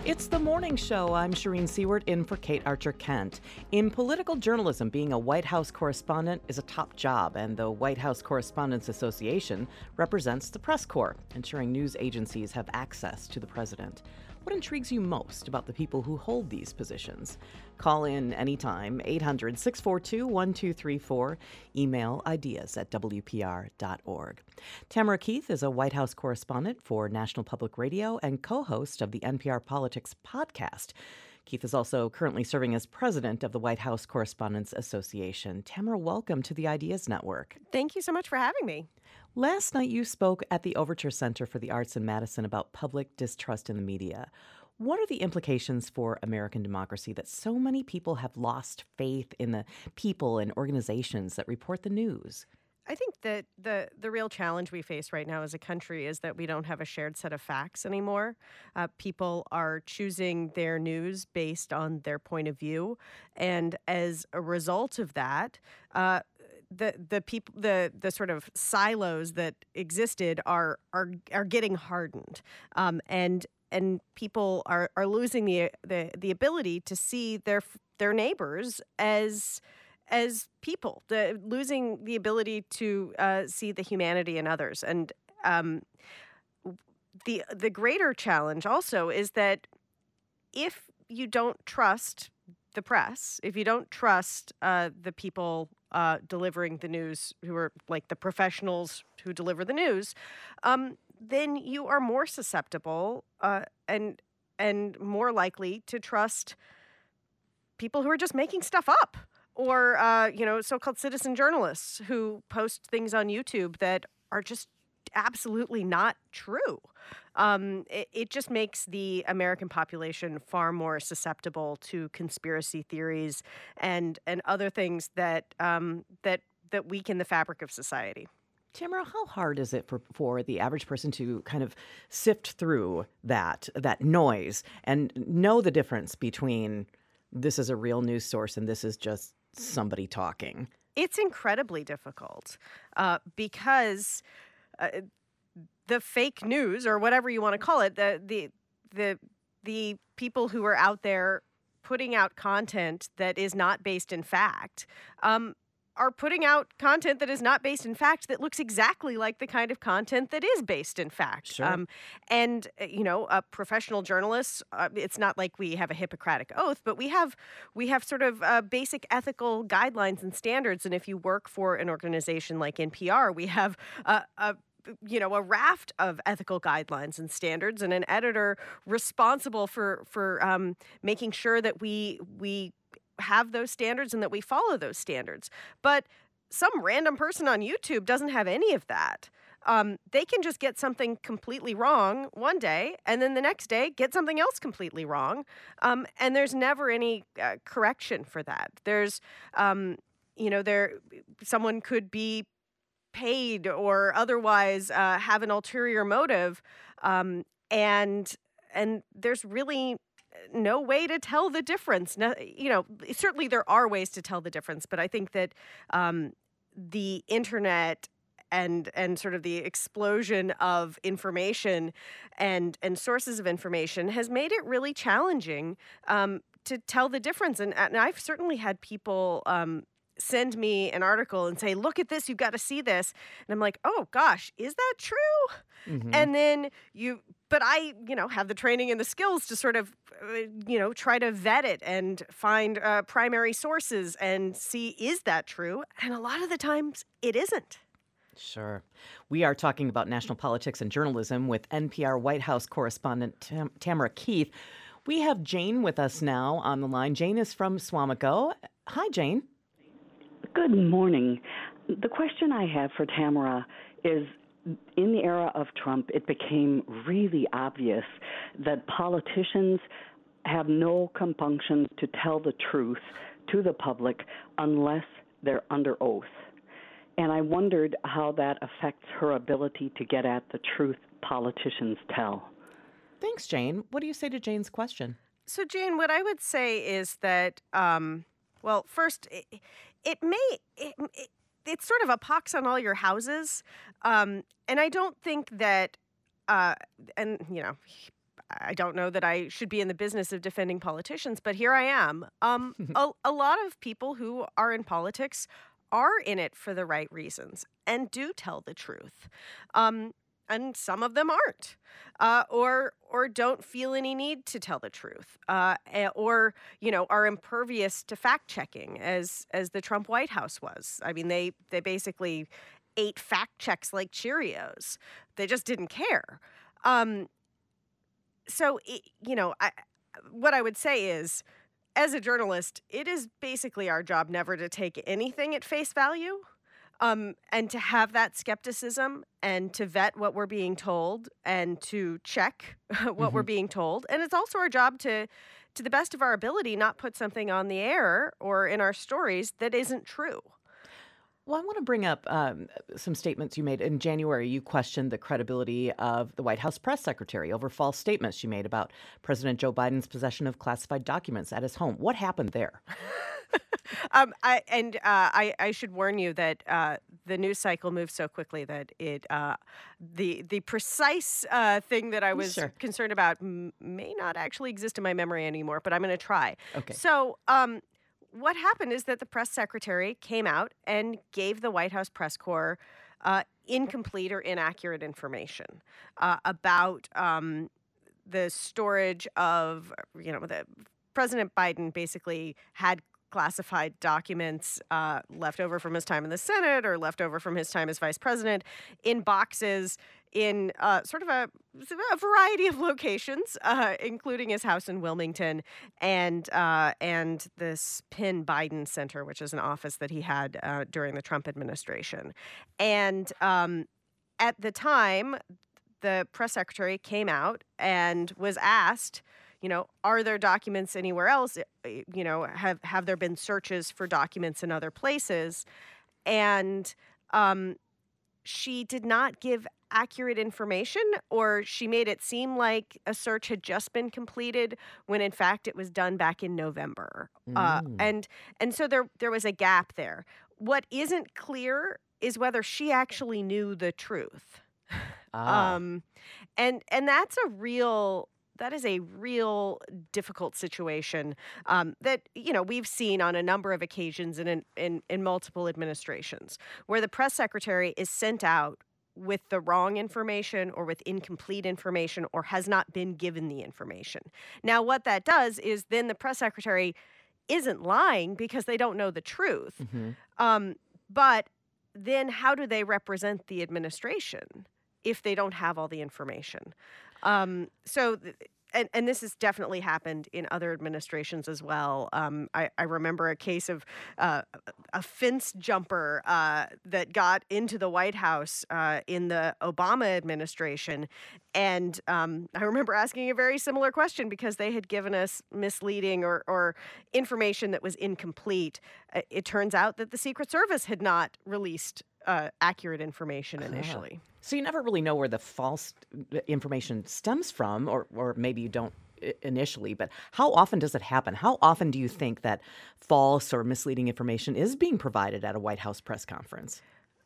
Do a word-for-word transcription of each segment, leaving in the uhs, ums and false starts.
It's the morning show. I'm Shireen Seward in for Kate Archer-Kent. In political journalism, being a White House correspondent is a top job, and the White House Correspondents Association represents the press corps, ensuring news agencies have access to the president. What intrigues you most about the people who hold these positions? Call in anytime, eight hundred, six four two, one two three four. Email ideas at w p r dot org. Tamara Keith is a White House correspondent for National Public Radio and co-host of the N P R Politics podcast. Keith is also currently serving as president of the White House Correspondents Association. Tamara, welcome to the Ideas Network. Thank you so much for having me. Last night you spoke at the Overture Center for the Arts in Madison about public distrust in the media. What are the implications for American democracy that so many people have lost faith in the people and organizations that report the news? I think that the the real challenge we face right now as a country is that we don't have a shared set of facts anymore. Uh, people are choosing their news based on their point of view, and as a result of that, uh, the the people the the sort of silos that existed are are are getting hardened, um, and and people are are losing the the the ability to see their their neighbors as. as people, the, losing the ability to uh, see the humanity in others. And um, the the greater challenge also is that if you don't trust the press, if you don't trust uh, the people uh, delivering the news, who are like the professionals who deliver the news, um, then you are more susceptible uh, and and more likely to trust people who are just making stuff up. Or, uh, you know, so-called citizen journalists who post things on YouTube that are just absolutely not true. Um, it, it just makes the American population far more susceptible to conspiracy theories and and other things that um, that that weaken the fabric of society. Tamara, how hard is it for, for the average person to kind of sift through that that noise and know the difference between this is a real news source and this is just somebody talking? It's incredibly difficult uh, because uh, the fake news, or whatever you want to call it, the the the the people who are out there putting out content that is not based in fact, um, are putting out content that is not based in fact that looks exactly like the kind of content that is based in fact. Sure. Um, and, you know, uh, professional journalists, uh, it's not like we have a Hippocratic oath, but we have we have sort of uh, basic ethical guidelines and standards. And if you work for an organization like N P R, we have uh, a you know, a raft of ethical guidelines and standards, and an editor responsible for for um, making sure that we we have those standards and that we follow those standards. But some random person on YouTube doesn't have any of that. Um, they can just get something completely wrong one day, and then the next day get something else completely wrong. Um, and there's never any uh, correction for that. There's, um, you know, there someone could be paid or otherwise uh, have an ulterior motive, um, and and there's really no way to tell the difference. No, you know, certainly there are ways to tell the difference, but I think that um, the internet and and sort of the explosion of information and and sources of information has made it really challenging um, to tell the difference. And, and I've certainly had people um, send me an article and say, look at this, you've got to see this. And I'm like, oh gosh, is that true? Mm-hmm. And then you, but I, you know, have the training and the skills to sort of, uh, you know, try to vet it and find uh, primary sources and see, is that true? And a lot of the times it isn't. Sure. We are talking about national politics and journalism with N P R White House correspondent Tam- Tamara Keith. We have Jane with us now on the line. Jane is from Suamico. Hi, Jane. Good morning. The question I have for Tamara is, in the era of Trump, it became really obvious that politicians have no compunction to tell the truth to the public unless they're under oath. And I wondered how that affects her ability to get at the truth politicians tell. Thanks, Jane. What do you say to Jane's question? So, Jane, what I would say is that, um, well, first, it, it may, it, it, it's sort of a pox on all your houses. Um, and I don't think that, uh, and, you know, I don't know that I should be in the business of defending politicians, but here I am. Um, a, a lot of people who are in politics are in it for the right reasons and do tell the truth. Um, and some of them aren't, uh, or or don't feel any need to tell the truth, uh, or you know are impervious to fact checking, as as the Trump White House was. I mean, they they basically ate fact checks like Cheerios. They just didn't care. Um, so it, you know, I, what I would say is, as a journalist, it is basically our job never to take anything at face value. Um, and to have that skepticism and to vet what we're being told and to check what Mm-hmm. we're being told. And it's also our job to, to the best of our ability, not put something on the air or in our stories that isn't true. Well, I want to bring up um, some statements you made in January. You questioned the credibility of the White House press secretary over false statements she made about President Joe Biden's possession of classified documents at his home. What happened there? Um, I and uh, I, I should warn you that uh, the news cycle moves so quickly that it uh, the the precise uh, thing that I was Sure. concerned about m- may not actually exist in my memory anymore. But I'm going to try. Okay. So, um, what happened is that the press secretary came out and gave the White House press corps uh, incomplete or inaccurate information uh, about um, the storage of, you know, the President Biden basically had classified documents uh, left over from his time in the Senate or left over from his time as vice president in boxes in uh, sort of a, a variety of locations, uh, including his house in Wilmington and uh, and this Penn Biden Center, which is an office that he had uh, during the Trump administration. And um, at the time, the press secretary came out and was asked, you know, are there documents anywhere else? You know, have have there been searches for documents in other places? And um, she did not give accurate information, or she made it seem like a search had just been completed when in fact it was done back in November. Uh, Mm. and and so there there was a gap there. What isn't clear is whether she actually knew the truth. Ah. Um, and and that's a real that is a real difficult situation um, that you know we've seen on a number of occasions in, in in multiple administrations, where the press secretary is sent out with the wrong information or with incomplete information or has not been given the information. Now, what that does is then the press secretary isn't lying because they don't know the truth. Mhm. Um, but then how do they represent the administration if they don't have all the information? Um, so, th- and, and this has definitely happened in other administrations as well. Um, I, I remember a case of uh, a fence jumper uh, that got into the White House uh, in the Obama administration. And um, I remember asking a very similar question because they had given us misleading or, or information that was incomplete. Uh, It turns out that the Secret Service had not released uh, accurate information initially. So you never really know where the false information stems from, or, or maybe you don't i- initially, but how often does it happen? How often do you think that false or misleading information is being provided at a White House press conference?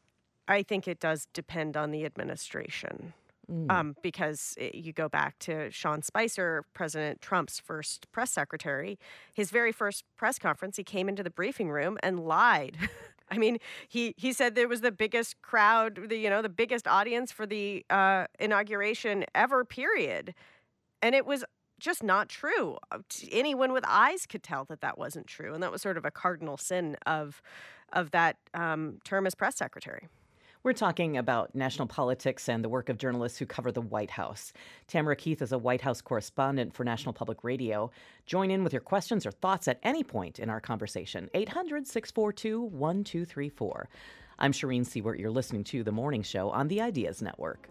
I think it does depend on the administration. Mm. Um, because i- you go back to Sean Spicer, President Trump's first press secretary, his very first press conference, he came into the briefing room and lied. I mean, he, he said there was the biggest crowd, the, you know, the biggest audience for the uh, inauguration ever, period. And it was just not true. Uh, t- Anyone with eyes could tell that that wasn't true. And that was sort of a cardinal sin of, of that um, term as press secretary. We're talking about national politics and the work of journalists who cover the White House. Tamara Keith is a White House correspondent for National Public Radio. Join in with your questions or thoughts at any point in our conversation. eight hundred, six four two, one two three four. I'm Shireen Seward. You're listening to The Morning Show on the Ideas Network.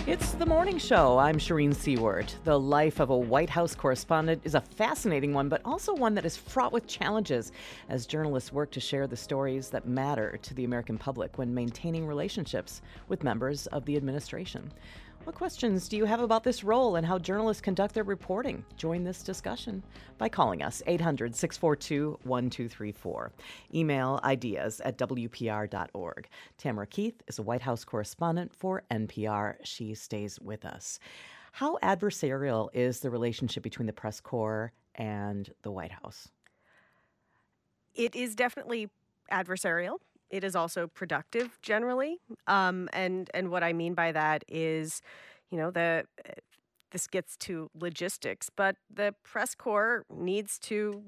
It's the morning show. I'm Shireen Seward. The life of a White House correspondent is a fascinating one, but also one that is fraught with challenges as journalists work to share the stories that matter to the American public when maintaining relationships with members of the administration. What questions do you have about this role and how journalists conduct their reporting? Join this discussion by calling us eight hundred, six four two, one two three four. Email ideas at W P R dot org. Tamara Keith is a White House correspondent for N P R. She stays with us. How adversarial is the relationship between the press corps and the White House? It is definitely adversarial. It is also productive generally. Um, and, and what I mean by that is, you know, the this gets to logistics, but the press corps needs to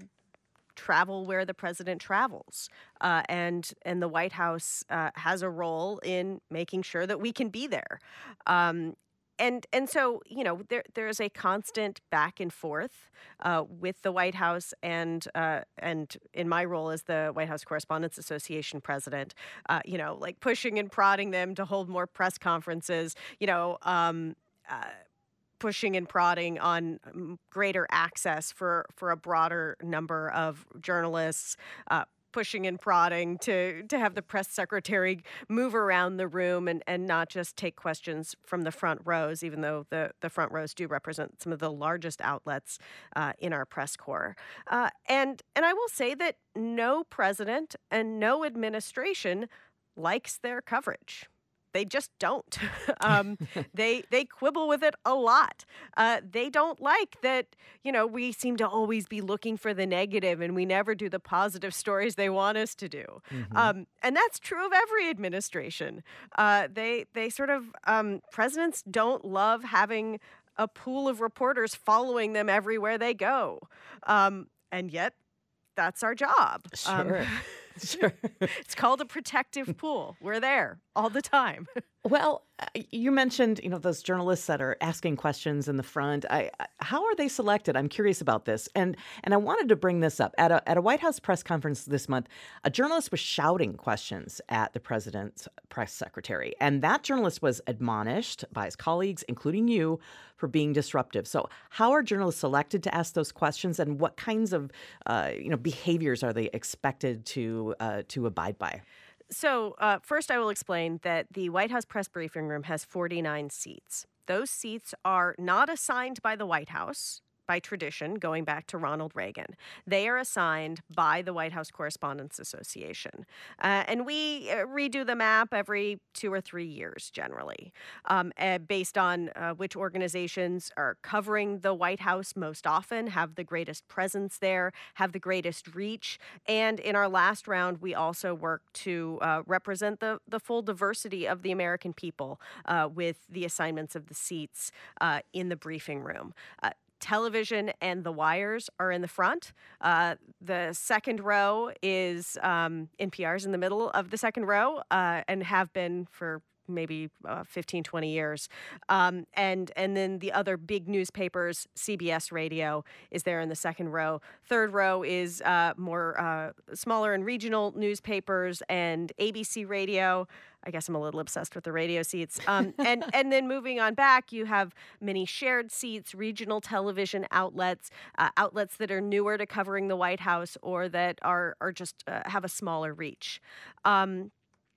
travel where the president travels. Uh, and, and the White House uh, has a role in making sure that we can be there. Um, And and so, you know, there there's a constant back and forth uh, with the White House and uh, and in my role as the White House Correspondents Association president, uh, you know, like pushing and prodding them to hold more press conferences, you know, um, uh, pushing and prodding on greater access for, for a broader number of journalists, uh, pushing and prodding to to have the press secretary move around the room and, and not just take questions from the front rows, even though the, the front rows do represent some of the largest outlets uh, in our press corps. Uh, and, and I will say that no president and no administration likes their coverage. They just don't. um, they they quibble with it a lot. Uh, they don't like that, you know, we seem to always be looking for the negative and we never do the positive stories they want us to do. Mm-hmm. Um, and that's true of every administration. Uh, they, they sort of, um, presidents don't love having a pool of reporters following them everywhere they go. Um, and yet, that's our job. Sure. Um, Sure. It's called a protective pool. We're there all the time. Well, you mentioned, you know, those journalists that are asking questions in the front. I, how are they selected? I'm curious about this. And and I wanted to bring this up. At a, at a White House press conference this month, a journalist was shouting questions at the president's press secretary. And that journalist was admonished by his colleagues, including you, for being disruptive. So how are journalists selected to ask those questions, and what kinds of, uh, you know, behaviors are they expected to uh, to abide by? So uh, first, I will explain that the White House press briefing room has forty-nine seats. Those seats are not assigned by the White House by tradition, going back to Ronald Reagan. They are assigned by the White House Correspondents Association. Uh, and we uh, redo the map every two or three years, generally, um, uh, based on uh, which organizations are covering the White House most often, have the greatest presence there, have the greatest reach. And in our last round, we also work to uh, represent the, the full diversity of the American people uh, with the assignments of the seats uh, in the briefing room. Uh, Television and the wires are in the front. Uh, the second row is um, N P R's in the middle of the second row uh, and have been for maybe uh, fifteen, twenty years. Um, and and then the other big newspapers, C B S Radio is there in the second row. Third row is uh, more uh, smaller and regional newspapers and A B C Radio. I guess I'm a little obsessed with the radio seats. Um, and, and then moving on back, you have many shared seats, regional television outlets, uh, outlets that are newer to covering the White House or that are, are just uh, have a smaller reach. Um,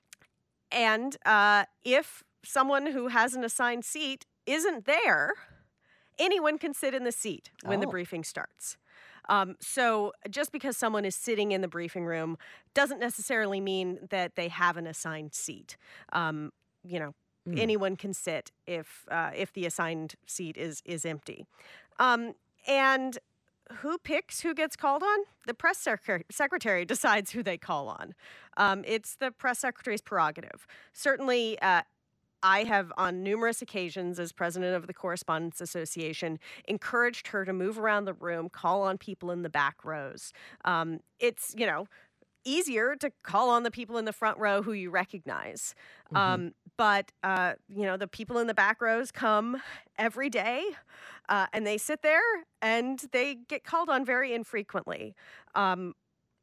and uh, if someone who has an assigned seat isn't there, anyone can sit in the seat when oh. the briefing starts. Um, so just because someone is sitting in the briefing room doesn't necessarily mean that they have an assigned seat. Um, you know, mm. anyone can sit if uh, if the assigned seat is is empty. Um, and who picks who gets called on? The press sec- secretary decides who they call on. Um, it's the press secretary's prerogative. Certainly, uh, I have, on numerous occasions, as president of the Correspondents Association, encouraged her to move around the room, call on people in the back rows. Um, it's, you know, easier to call on the people in the front row who you recognize. Mm-hmm. Um, but, uh, you know, the people in the back rows come every day, uh, and they sit there, and they get called on very infrequently. Um,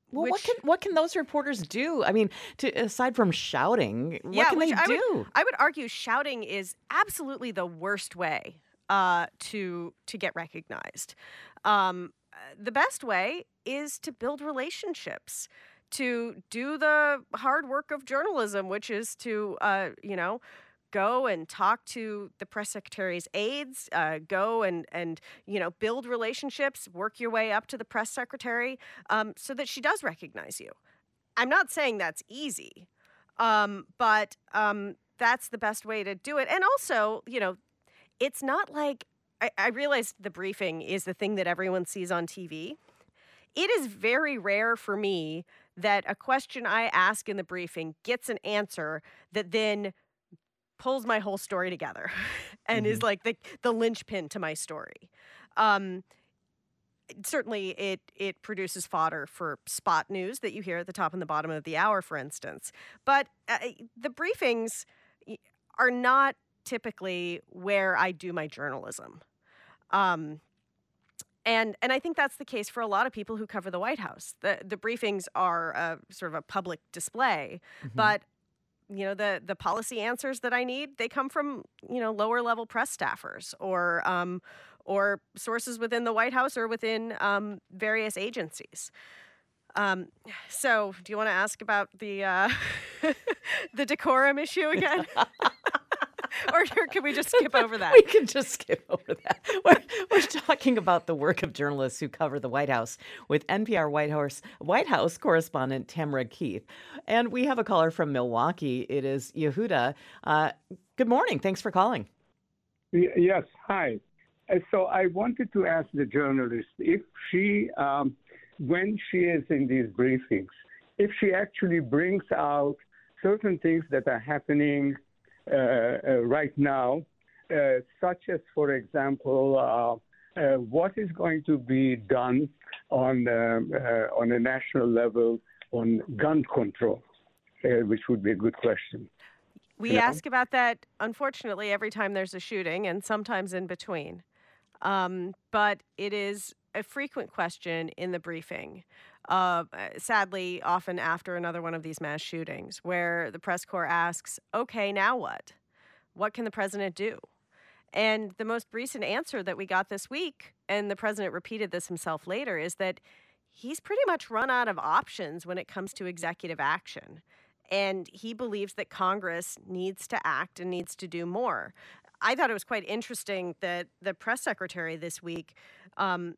Well, which, what can what can those reporters do? I mean, to, aside from shouting, what yeah, can which they I do? Would, I would argue shouting is absolutely the worst way uh, to to get recognized. Um, the best way is to build relationships, to do the hard work of journalism, which is to, uh, you know, go and talk to the press secretary's aides, uh, go and, and, you know, build relationships, work your way up to the press secretary um, so that she does recognize you. I'm not saying that's easy, um, but um, that's the best way to do it. And also, you know, it's not like I, I realized the briefing is the thing that everyone sees on T V. It is very rare for me that a question I ask in the briefing gets an answer that then pulls my whole story together and Mm-hmm. is like the, the linchpin to my story. Um, certainly, it it produces fodder for spot news that you hear at the top and the bottom of the hour, for instance. But uh, the briefings are not typically where I do my journalism. Um, and and I think that's the case for a lot of people who cover the White House. The the briefings are a, sort of a public display, Mm-hmm. but you know the the policy answers that I need, they come from you know lower level press staffers or um, or sources within the White House or within um, various agencies. Um, so, do you want to ask about the uh, the decorum issue again? Or can we just skip over that? We can just skip over that. We're, we're talking about the work of journalists who cover the White House with N P R White House, White House correspondent Tamara Keith. And we have a caller from Milwaukee. It is Yehuda. Uh, good morning. Thanks for calling. Yes, hi. Uh, So I wanted to ask the journalist if she, um, when she is in these briefings, if she actually brings out certain things that are happening Uh, uh, right now, uh, such as, for example, uh, uh, what is going to be done on um, uh, on a national level on gun control, uh, which would be a good question. We You know? ask about that, unfortunately, every time there's a shooting and sometimes in between. Um, but it is a frequent question in the briefing. Uh, sadly, often after another one of these mass shootings, where the press corps asks, okay, now what? What can the president do? And the most recent answer that we got this week, and the president repeated this himself later, is that he's pretty much run out of options when it comes to executive action. And he believes that Congress needs to act and needs to do more. I thought it was quite interesting that the press secretary this week um,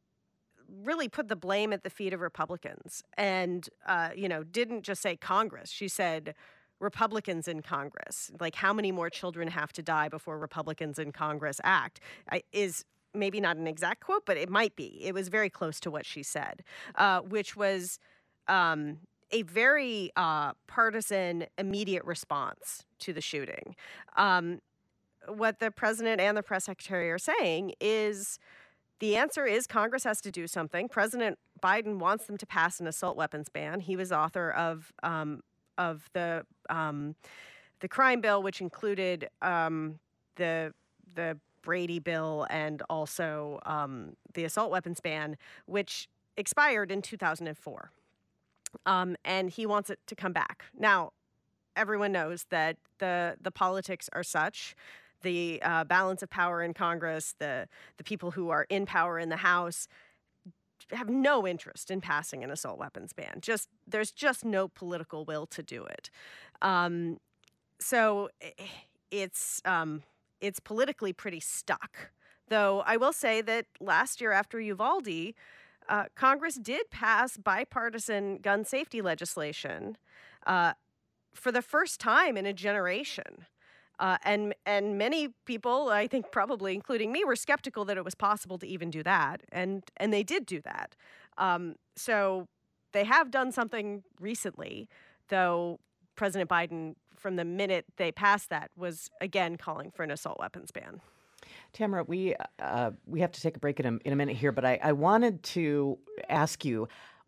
really put the blame at the feet of Republicans and, uh, you know, didn't just say Congress. She said Republicans in Congress. Like, how many more children have to die before Republicans in Congress act? I, is maybe not an exact quote, but it might be. It was very close to what she said, uh, which was um, a very uh, partisan, immediate response to the shooting. Um, what the president and the press secretary are saying is the answer is Congress has to do something. President Biden wants them to pass an assault weapons ban. He was author of um, of the um, the crime bill, which included um, the the Brady bill and also um, the assault weapons ban, which expired in two thousand four. Um, and he wants it to come back. Now, everyone knows that the the politics are such. The uh, balance of power in Congress, the the people who are in power in the House have no interest in passing an assault weapons ban. Just there's just no political will to do it. Um, so it's um, it's politically pretty stuck. Though I will say that last year after Uvalde, uh, Congress did pass bipartisan gun safety legislation uh, for the first time in a generation. Uh, and and many people, I think probably including me, were skeptical that it was possible to even do that. And and they did do that. Um, so they have done something recently, though President Biden, from the minute they passed that, was again calling for an assault weapons ban. Tamara, we uh, we have to take a break in a, in a minute here, but I, I wanted to ask you,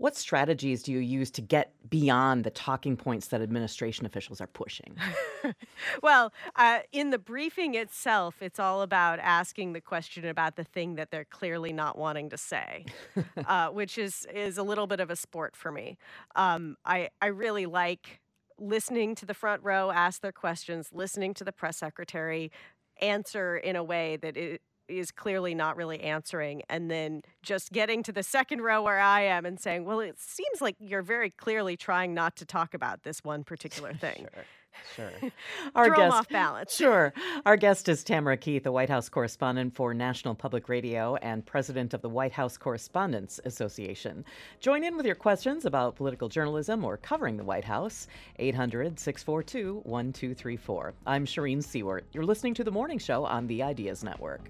What strategies do you use to get beyond the talking points that administration officials are pushing? Well, uh, in the briefing itself, it's all about asking the question about the thing that they're clearly not wanting to say, uh, which is is a little bit of a sport for me. Um, I I really like listening to the front row ask their questions, listening to the press secretary answer in a way that it is clearly not really answering, and then just getting to the second row where I am and saying, well, it seems like you're very clearly trying not to talk about this one particular thing. Sure. Sure. Our Throw 'em guest, off balance. Sure. Our guest is Tamara Keith, a White House correspondent for National Public Radio and president of the White House Correspondents Association. Join in with your questions about political journalism or covering the White House. eight hundred, six four two, one two three four. I'm Shireen Seward. You're listening to The Morning Show on the Ideas Network.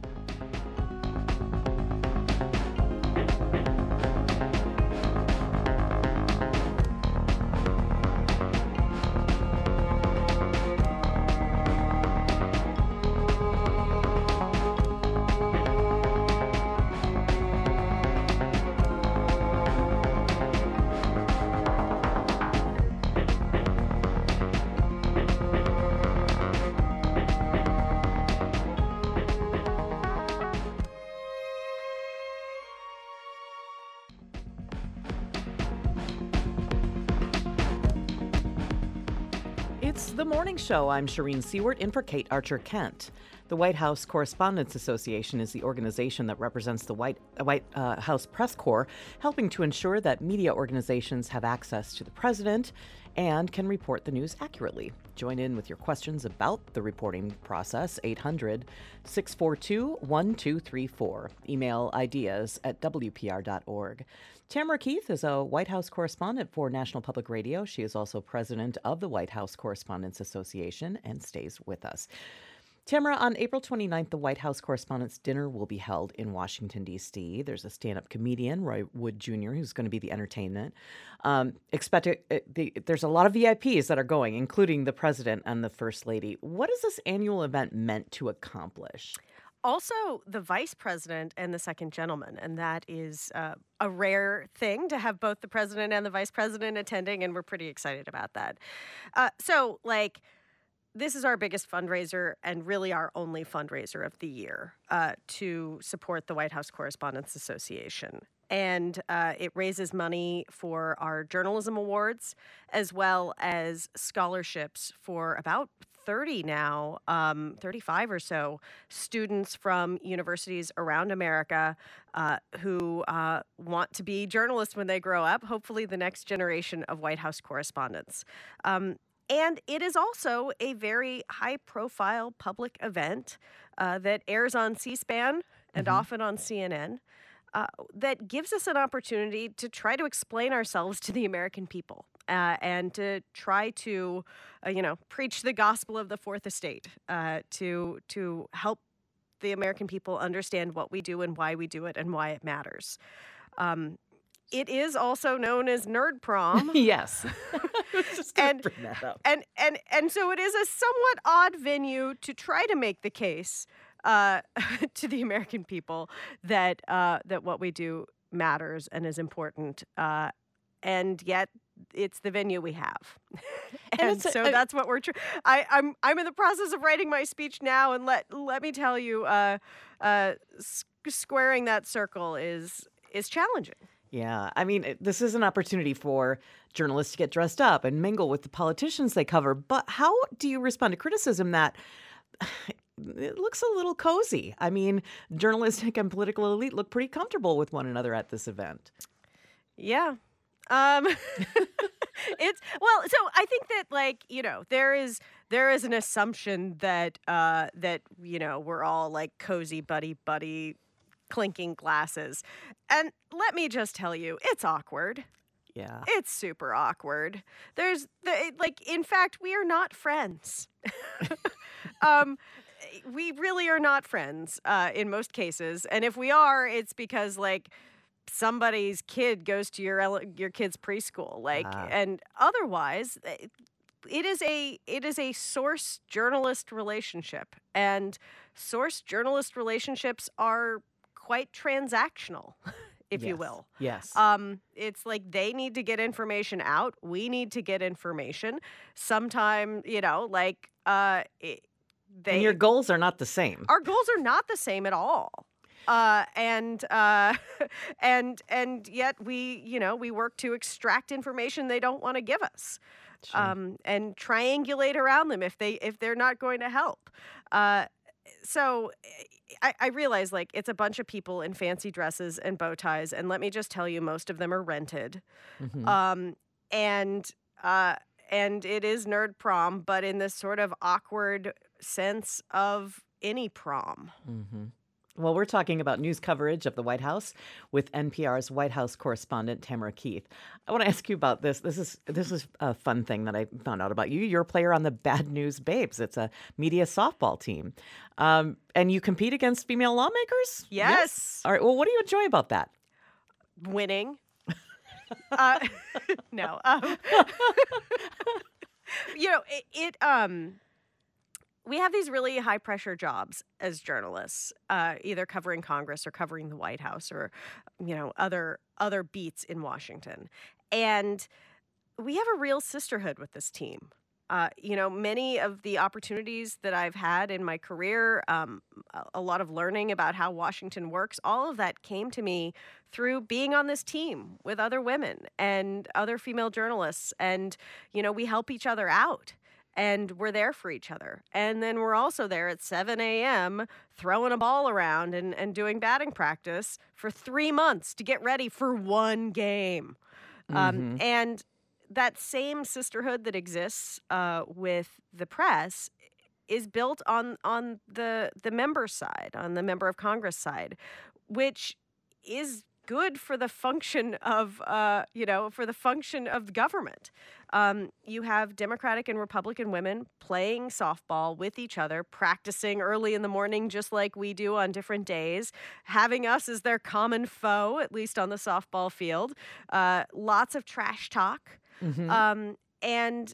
It's The Morning Show. I'm Shireen Seward, in for Kate Archer Kent. The White House Correspondents Association is the organization that represents the White, uh, White uh, House Press Corps, helping to ensure that media organizations have access to the president and can report the news accurately. Join in with your questions about the reporting process, eight hundred, six four two, one two three four. Email ideas at w p r dot org. Tamara Keith is a White House correspondent for National Public Radio. She is also president of the White House Correspondents Association and stays with us. Tamara, on April twenty-ninth, the White House Correspondents' Dinner will be held in Washington, D C. There's a stand-up comedian, Roy Wood Junior, who's going to be the entertainment. Um, expect it, it, the, there's a lot of V I Ps that are going, including the president and the first lady. What is this annual event meant to accomplish? Also, the vice president and the second gentleman, and that is uh, a rare thing to have both the president and the vice president attending, and we're pretty excited about that. Uh, so, like, this is our biggest fundraiser and really our only fundraiser of the year uh, to support the White House Correspondents Association. And uh, it raises money for our journalism awards, as well as scholarships for about thirty now, um, thirty-five or so students from universities around America uh, who uh, want to be journalists when they grow up, hopefully the next generation of White House correspondents. Um, and it is also a very high-profile public event uh, that airs on C-SPAN and Mm-hmm. often on C N N. Uh, that gives us an opportunity to try to explain ourselves to the American people uh, and to try to, uh, you know, preach the gospel of the Fourth Estate, uh, to to help the American people understand what we do and why we do it and why it matters. Um, it is also known as Nerd Prom. Yes. I was just going And- to bring that up. And and and so it is a somewhat odd venue to try to make the case uh, to the American people that uh, that what we do matters and is important, uh, and yet it's the venue we have, and, it's a- so I- that's what we're. Tr- I, I'm I'm in the process of writing my speech now, and let let me tell you, uh, uh, s- squaring that circle is is challenging. Yeah, I mean, it- this is an opportunity for journalists to get dressed up and mingle with the politicians they cover. But how do you respond to criticism that it looks a little cozy? I mean, journalistic and political elite look pretty comfortable with one another at this event. Yeah. Um it's well, so I think that, like, you know, there is there is an assumption that uh that, you know, we're all like cozy buddy buddy clinking glasses. And let me just tell you, it's awkward. Yeah. It's super awkward. There's the like in fact, we are not friends. um we really are not friends uh in most cases. And if we are, it's because, like, somebody's kid goes to your ele- your kid's preschool, like, Ah. and otherwise eh, it is a it is a source journalist relationship, and source journalist relationships are quite transactional if yes. you will. Yes. Um, it's like they need to get information out. We need to get information. Sometime, you know, like uh, it, they. And your goals are not the same. Our goals are not the same at all. Uh, and uh, and and yet we, you know, we work to extract information they don't want to give us, Sure. um, and triangulate around them if they if they're not going to help. Uh, so I, I realize like it's a bunch of people in fancy dresses and bow ties, and let me just tell you, most of them are rented, Mhm. um, and uh, and it is nerd prom, but in this sort of awkward sense of any prom. Mhm. Well, we're talking about news coverage of the White House with N P R's White House correspondent Tamara Keith. I want to ask you about this. This is this is a fun thing that I found out about you. You're a player on the Bad News Babes. It's a media softball team, um, and you compete against female lawmakers. Yes. All right. Well, what do you enjoy about that? Winning. uh, no. Um, you know, it, it um we have these really high pressure jobs as journalists, uh, either covering Congress or covering the White House or, you know, other other beats in Washington. And we have a real sisterhood with this team. Uh, you know, many of the opportunities that I've had in my career, um, a- a lot of learning about how Washington works, all of that came to me through being on this team with other women and other female journalists. And, you know, we help each other out. And we're there for each other. And then we're also there at seven a.m. throwing a ball around and, and doing batting practice for three months to get ready for one game. Um, Mhm. and that same sisterhood that exists uh, with the press is built on on the the member side, on the member of Congress side, which is good for the function of, uh, you know, for the function of government. Um, you have Democratic and Republican women playing softball with each other, practicing early in the morning, just like we do on different days, having us as their common foe, at least on the softball field. Uh, lots of trash talk. Mhm. Um, and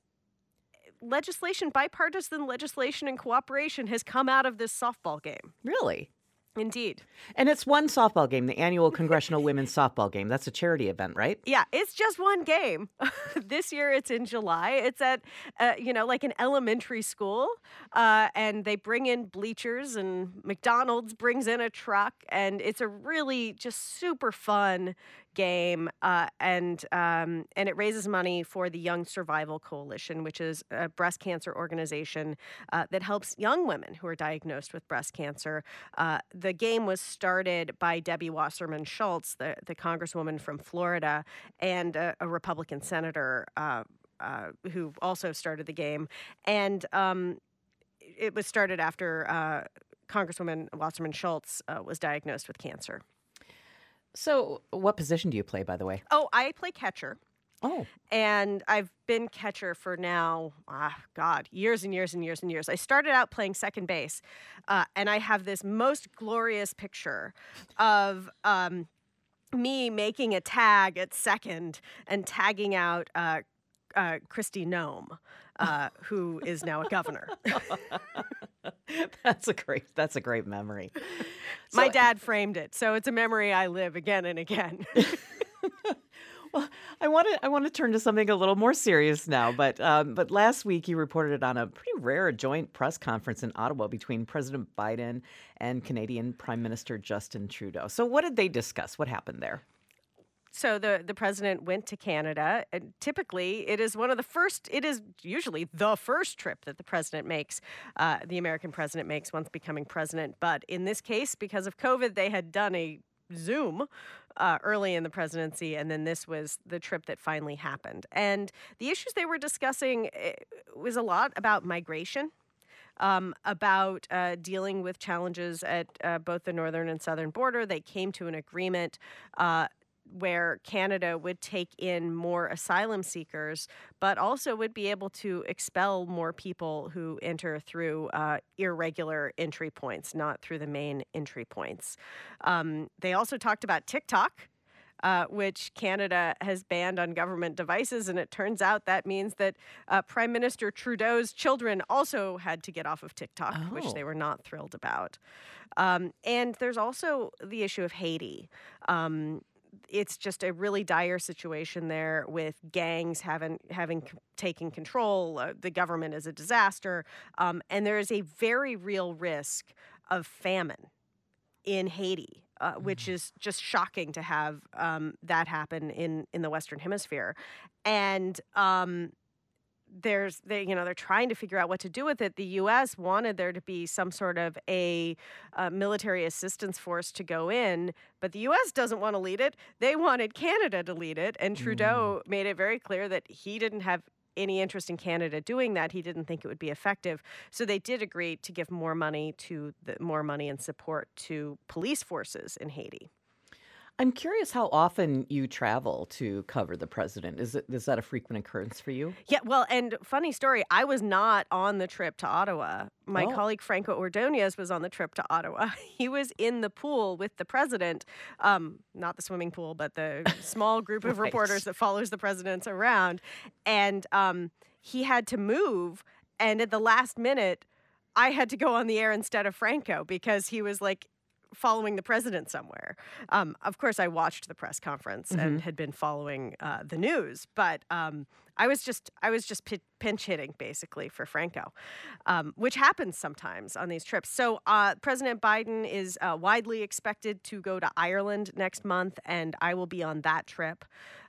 legislation, bipartisan legislation and cooperation has come out of this softball game. Really? Indeed. And it's one softball game, the annual Congressional Women's Softball Game. That's a charity event, right? Yeah, it's just one game. This year it's in July. It's at, uh, you know, like an elementary school. Uh, and they bring in bleachers and McDonald's brings in a truck. And it's a really just super fun game. Uh, and um, and it raises money for the Young Survival Coalition, which is a breast cancer organization uh, that helps young women who are diagnosed with breast cancer. Uh, the game was started by Debbie Wasserman Schultz, the, the congresswoman from Florida, and a, a Republican senator uh, uh, who also started the game. And um, it was started after uh, Congresswoman Wasserman Schultz uh, was diagnosed with cancer. So, what position do you play, by the way? Oh, I play catcher. Oh, And I've been catcher for now, ah, God, years and years and years and years. I started out playing second base, uh, and I have this most glorious picture of um, me making a tag at second and tagging out uh, uh, Kristi Noem, uh, who is now a governor. that's a great that's a great memory. My So- dad framed it, so it's a memory I live again and again. Well, I want to I want to turn to something a little more serious now, but um, but last week you reported on a pretty rare joint press conference in Ottawa between President Biden and Canadian Prime Minister Justin Trudeau. So what did they discuss? What happened there? So the, the president went to Canada, and typically it is one of the first, it is usually the first trip that the president makes, uh, the American president makes once becoming president. But in this case, because of COVID, they had done a Zoom uh, early in the presidency, and then this was the trip that finally happened. And the issues they were discussing eh, was a lot about migration. Um, about uh, dealing with challenges at uh, both the northern and southern border. They came to an agreement uh, where Canada would take in more asylum seekers, but also would be able to expel more people who enter through uh, irregular entry points, not through the main entry points. Um, they also talked about TikTok, uh, which Canada has banned on government devices, and it turns out that means that uh, Prime Minister Trudeau's children also had to get off of TikTok, Oh. which they were not thrilled about. Um, and there's also the issue of Haiti. Um, it's just a really dire situation there with gangs having having c- taken control. Uh, the government is a disaster, um, and there is a very real risk of famine in Haiti, uh, which is just shocking to have um, that happen in in the Western Hemisphere, and. Um, there's they you know they're trying to figure out what to do with it. The U S wanted there to be some sort of a uh, military assistance force to go in, but the U S doesn't want to lead it. They wanted Canada to lead it, and Trudeau made it very clear that he didn't have any interest in Canada doing that. He didn't think it would be effective. So they did agree to give more money to the more money and support to police forces in Haiti. I'm curious how often you travel to cover the president. Is it is that a frequent occurrence for you? Yeah, well, and funny story, I was not on the trip to Ottawa. My Oh. colleague Franco Ordonez was on the trip to Ottawa. He was in the pool with the president, um, not the swimming pool, but the small group of Right. reporters that follows the president around. And um, he had to move, and at the last minute, I had to go on the air instead of Franco because he was like following the president somewhere. Um, of course, I watched the press conference and had been following uh, the news, but um, I was just I was just pi- pinch hitting basically for Franco, um, which happens sometimes on these trips. So uh, President Biden is uh, widely expected to go to Ireland next month, and I will be on that trip.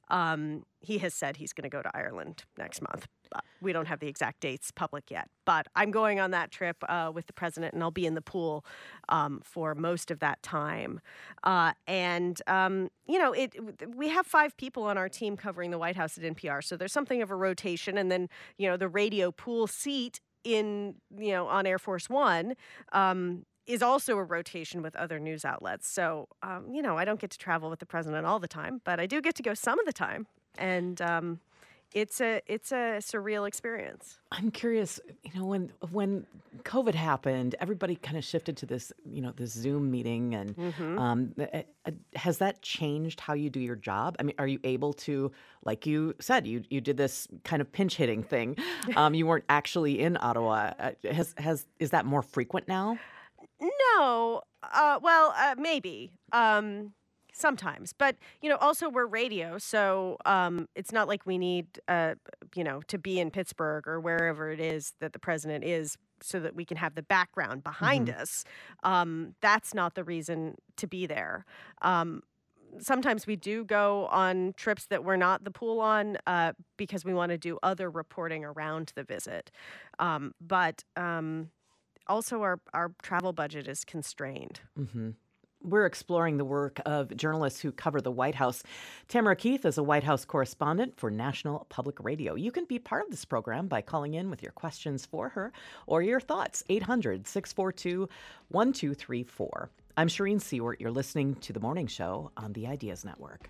Um, he has said he's going to go to Ireland next month. But we don't have the exact dates public yet, but I'm going on that trip uh, with the president, and I'll be in the pool um, for most of that time. Uh, and um, you know, it we have five people on our team covering the White House at N P R, so there's something of a rotation. And then you know, the radio pool seat in you know on Air Force One. Um, is also a rotation with other news outlets. So, um, you know, I don't get to travel with the president all the time, but I do get to go some of the time. And um, it's a it's a surreal experience. I'm curious, you know, when when COVID happened, everybody kind of shifted to this, you know, this Zoom meeting, and um, uh, uh, has that changed how you do your job? I mean, are you able to, like you said, you you did this kind of pinch hitting thing. Um, you weren't actually in Ottawa. Uh, has has is that more frequent now? No, uh, well, uh, maybe. Um, Sometimes, but you know, also we're radio, so um, it's not like we need, uh, you know, to be in Pittsburgh or wherever it is that the president is, so that we can have the background behind us. Um, that's not the reason to be there. Um, sometimes we do go on trips that we're not the pool on uh, because we want to do other reporting around the visit, um, but um, also our our travel budget is constrained. We're exploring the work of journalists who cover the White House. Tamara Keith is a White House correspondent for National Public Radio. You can be part of this program by calling in with your questions for her or your thoughts. eight hundred, six four two, one two three four. I'm Shireen Seward. You're listening to The Morning Show on the Ideas Network.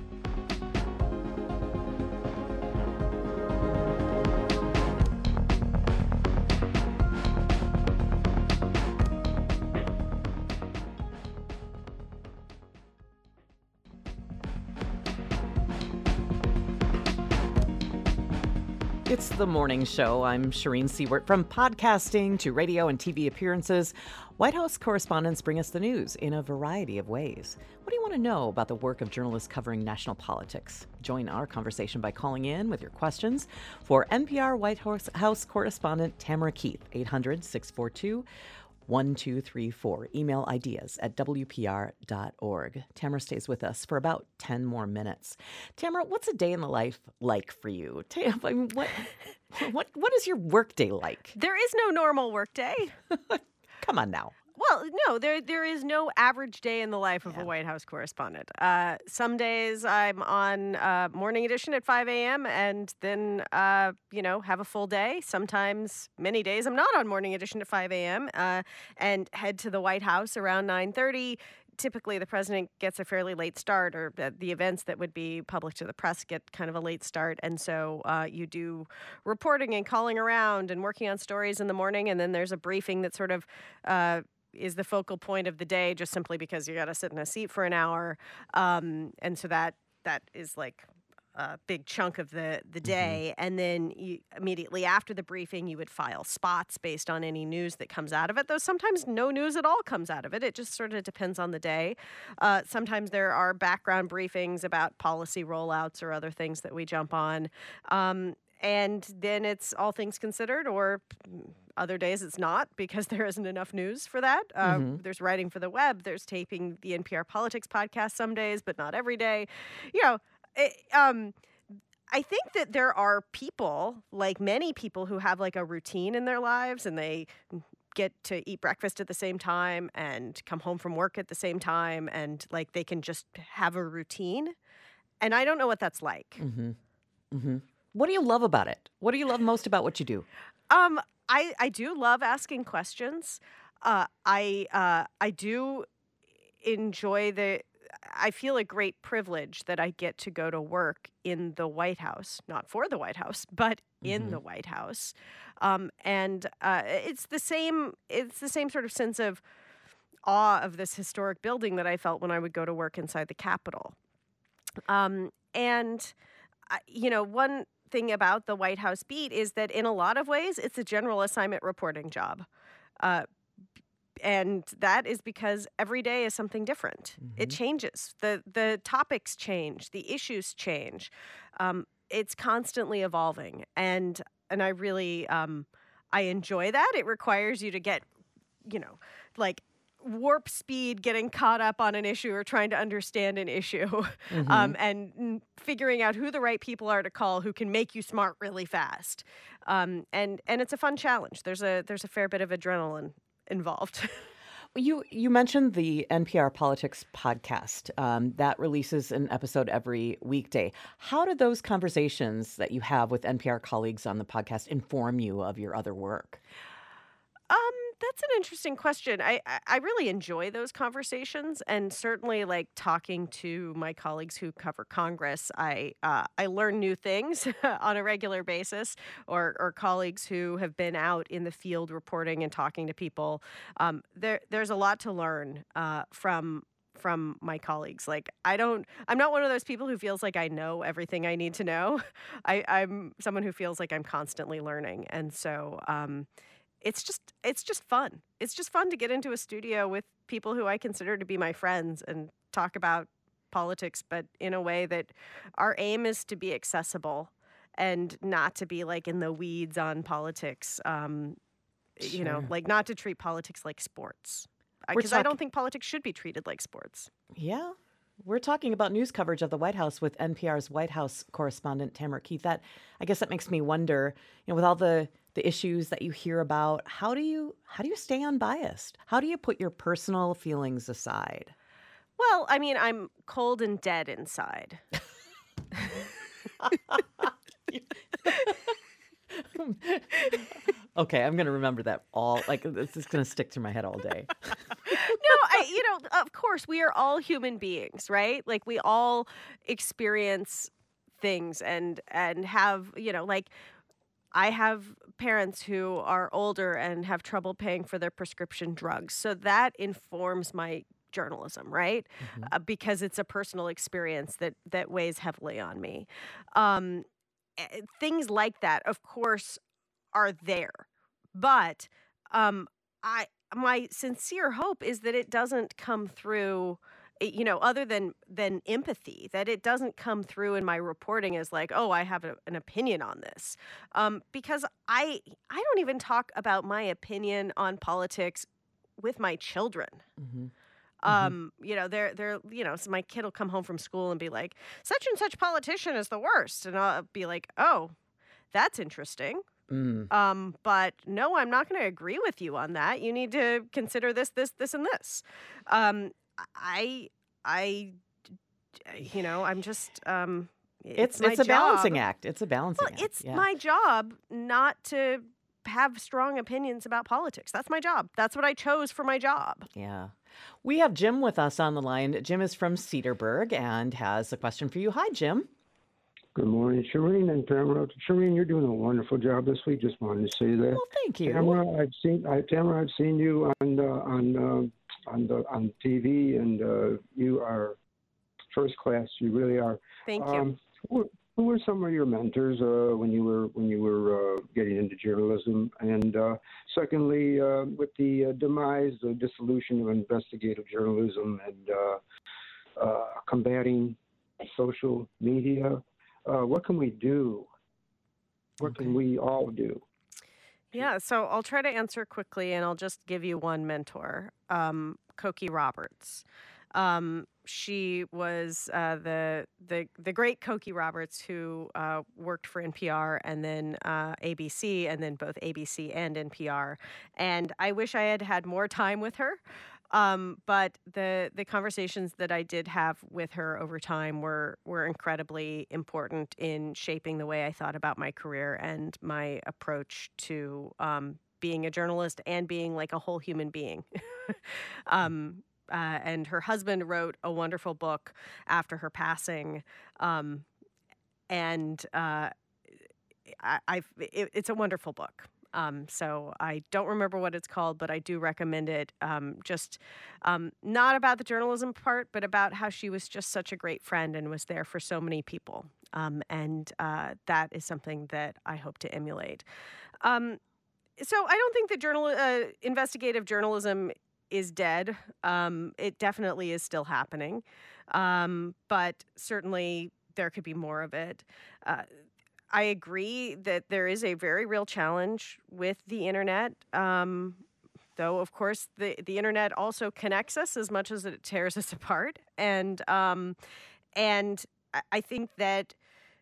It's The Morning Show. I'm Shireen Seward. From podcasting to radio and T V appearances, White House correspondents bring us the news in a variety of ways. What do you want to know about the work of journalists covering national politics? Join our conversation by calling in with your questions for N P R White House correspondent Tamara Keith, eight hundred, six four two, one two three four. Email ideas at W P R dot org. Tamara stays with us for about ten more minutes. Tamara, what's a day in the life like for you? Tam, I mean, what, what, what is your workday like? There is no normal workday. Come on now. Well, no, there there is no average day in the life of a White House correspondent. Uh, some days I'm on uh, morning edition at five a.m. and then, uh, you know, have a full day. Sometimes, many days, I'm not on morning edition at five a.m. Uh, and head to the White House around nine thirty. Typically, the president gets a fairly late start, or the, the events that would be public to the press get kind of a late start. And so uh, you do reporting and calling around and working on stories in the morning. And then there's a briefing that sort of uh, is the focal point of the day, just simply because you got to sit in a seat for an hour. Um, and so that that is like a big chunk of the, the day. Mm-hmm. And then you, immediately after the briefing, you would file spots based on any news that comes out of it, though sometimes no news at all comes out of it. It just sort of depends on the day. Uh, sometimes there are background briefings about policy rollouts or other things that we jump on. Um, and then it's all things considered, or other days it's not because there isn't enough news for that. Uh, mm-hmm. There's writing for the web. There's taping the N P R Politics podcast some days, but not every day. You know, it, um, I think that there are people, like many people, who have like a routine in their lives, and they get to eat breakfast at the same time and come home from work at the same time, and like they can just have a routine. And I don't know what that's like. Mm-hmm. Mm-hmm. What do you love about it? What do you love most about what you do? Um, I, I do love asking questions. Uh, I uh, I do enjoy the. I feel a great privilege that I get to go to work in the White House, not for the White House, but in mm-hmm. the White House, um, and uh, it's the same. It's the same sort of sense of awe of this historic building that I felt when I would go to work inside the Capitol. Um, and uh, you know, one thing about the White House beat is that in a lot of ways, it's a general assignment reporting job. Uh, And that is because every day is something different. Mm-hmm. It changes. The the topics change. The issues change. Um, it's constantly evolving. And and I really, um, I enjoy that. It requires you to get, you know, like warp speed getting caught up on an issue or trying to understand an issue mm-hmm. um, and figuring out who the right people are to call who can make you smart really fast. Um, and and it's a fun challenge. There's a there's a fair bit of adrenaline involved. You you mentioned the N P R Politics podcast um, that releases an episode every weekday. How do those conversations that you have with N P R colleagues on the podcast inform you of your other work? Um, that's an interesting question. I, I, I really enjoy those conversations, and certainly like talking to my colleagues who cover Congress, I uh, I learn new things on a regular basis, or or colleagues who have been out in the field reporting and talking to people. Um, there there's a lot to learn uh, from from my colleagues. Like I don't, I'm not one of those people who feels like I know everything I need to know. I, I'm someone who feels like I'm constantly learning, and so. Um, It's just it's just fun. It's just fun to get into a studio with people who I consider to be my friends and talk about politics, but in a way that our aim is to be accessible and not to be like in the weeds on politics. Um, sure. You know, like not to treat politics like sports. Because talk- I don't think politics should be treated like sports. Yeah. We're talking about news coverage of the White House with N P R's White House correspondent Tamara Keith. That I guess that makes me wonder, you know, with all the, the issues that you hear about, how do you how do you stay unbiased? How do you put your personal feelings aside? Well, I mean, I'm cold and dead inside. Okay, I'm going to remember that all. Like, this is going to stick to my head all day. No, I, you know, of course, we are all human beings, right? Like, we all experience things and and have, you know, like, I have parents who are older and have trouble paying for their prescription drugs. So that informs my journalism, right? Mm-hmm. Uh, because it's a personal experience that that weighs heavily on me. Um, things like that, of course, are there. But um, I my sincere hope is that it doesn't come through, you know, other than than empathy, that it doesn't come through in my reporting as like, oh, I have a, an opinion on this. Um, because I I don't even talk about my opinion on politics with my children. Mm-hmm. Um, mm-hmm. You know, they're, they're, you know, so my kid will come home from school and be like, such and such politician is the worst. And I'll be like, oh, that's interesting. Mm. Um, but no, I'm not going to agree with you on that. You need to consider this, this, this, and this. Um, I, I, you know, I'm just, um, it's, it's, it's a job. balancing act. It's a balancing well, act. It's yeah. my job not to have strong opinions about politics. That's my job. That's what I chose for my job. Yeah. We have Jim with us on the line. Jim is from Cedarburg and has a question for you. Hi, Jim. Good morning, Shireen and Tamara. Shireen, you're doing a wonderful job this week. Just wanted to say that. Well, thank you. Tamara, I've seen I, Tamara, I've seen you on uh, on uh, on the on T V, and uh, you are first class. You really are. Thank um, you. who were some of your mentors uh, when you were when you were uh, getting into journalism? And uh, secondly, uh, with the uh, demise, the dissolution of investigative journalism and uh, uh, combating social media, uh, what can we do? What Okay. can we all do? Yeah, so I'll try to answer quickly, and I'll just give you one mentor, um, Cokie Roberts. Um, she was uh, the the the great Cokie Roberts, who uh, worked for N P R and then uh, A B C, and then both A B C and N P R. And I wish I had had more time with her. Um, but the the conversations that I did have with her over time were were incredibly important in shaping the way I thought about my career and my approach to um, being a journalist and being like a whole human being. um, uh, and her husband wrote a wonderful book after her passing, um, and uh, I, I've it, it's a wonderful book. Um, so I don't remember what it's called, but I do recommend it. Um, just um, not about the journalism part, but about how she was just such a great friend and was there for so many people. Um, and uh, that is something that I hope to emulate. Um, so I don't think that journal uh, investigative journalism is dead. Um, it definitely is still happening, um, but certainly there could be more of it. Uh, I agree that there is a very real challenge with the internet, um, though, of course, the, the internet also connects us as much as it tears us apart. And um, and I- I think that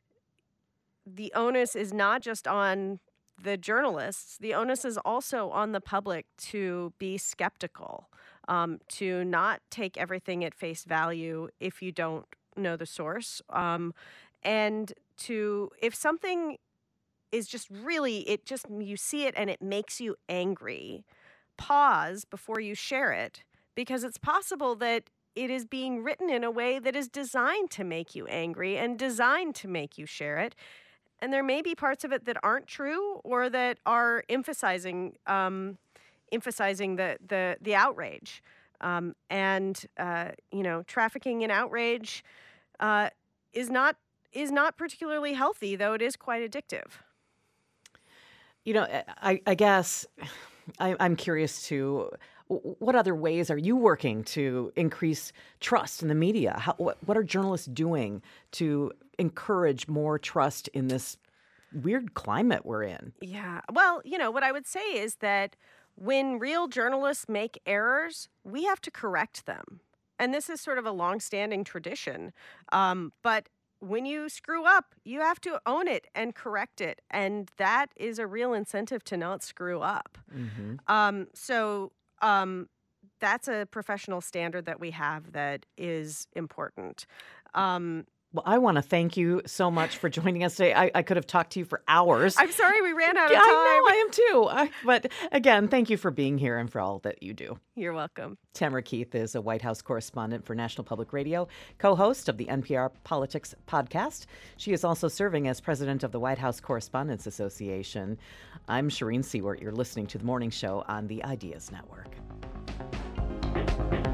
the onus is not just on the journalists, the onus is also on the public to be skeptical, um, to not take everything at face value if you don't know the source. Um, and to, if something is just really, it just, you see it and it makes you angry, pause before you share it, because it's possible that it is being written in a way that is designed to make you angry and designed to make you share it. And there may be parts of it that aren't true or that are emphasizing um, emphasizing the the the outrage. Um, and uh, you know, trafficking in outrage uh, is not is not particularly healthy, though it is quite addictive. You know, I, I guess I, I'm curious too. What other ways are you working to increase trust in the media? How, what, what are journalists doing to encourage more trust in this weird climate we're in? Yeah. Well, you know, what I would say is that when real journalists make errors, we have to correct them. And this is sort of a longstanding tradition. Um, but when you screw up, you have to own it and correct it. And that is a real incentive to not screw up. Mm-hmm. Um, so um, that's a professional standard that we have that is important. Um, Well, I want to thank you so much for joining us today. I, I could have talked to you for hours. I'm sorry we ran out of Yeah, time. I know, I am too. I, but again, thank you for being here and for all that you do. You're welcome. Tamara Keith is a White House correspondent for National Public Radio, co-host of the N P R Politics podcast. She is also serving as president of the White House Correspondents Association. I'm Shireen Seward. You're listening to The Morning Show on the Ideas Network.